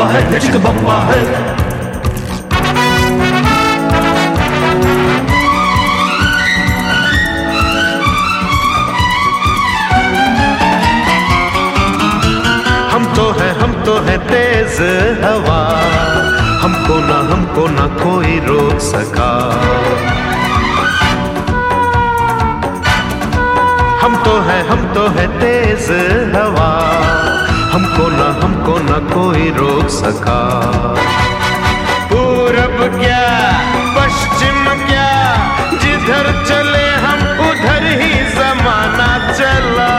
है, चिक बम्बा है। हम तो है तेज हवा, हमको ना कोई रोक सका। हम तो है तेज हवा, हमको ना कोई रोक सका। पूरब क्या पश्चिम क्या, जिधर चले हम उधर ही जमाना चला।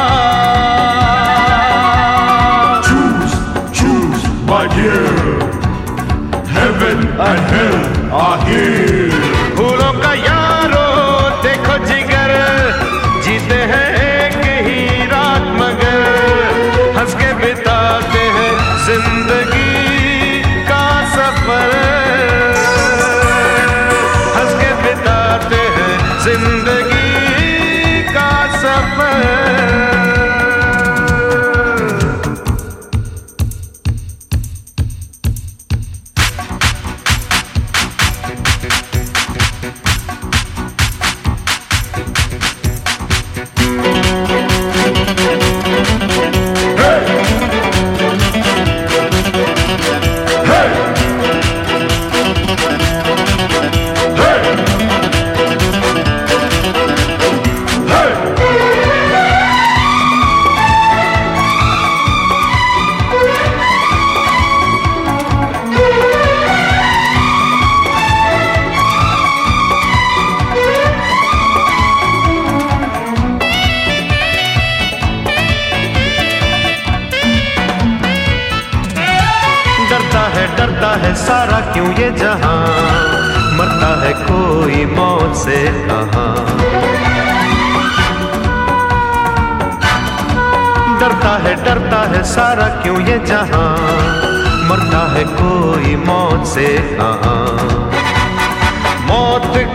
My dear, heaven and hell are here. फूलों का यारो देखो जिगर, जीते हैं एक ही रात मगर, हंस के बिताते हैं जिंदगी का सफर, हंस के बिताते हैं जिंदगी का सफर। डरता है सारा क्यों ये जहां, मरता है कोई मौत से कहां। डरता है सारा क्यों ये जहां, मरता है कोई मौत से कहां। मौत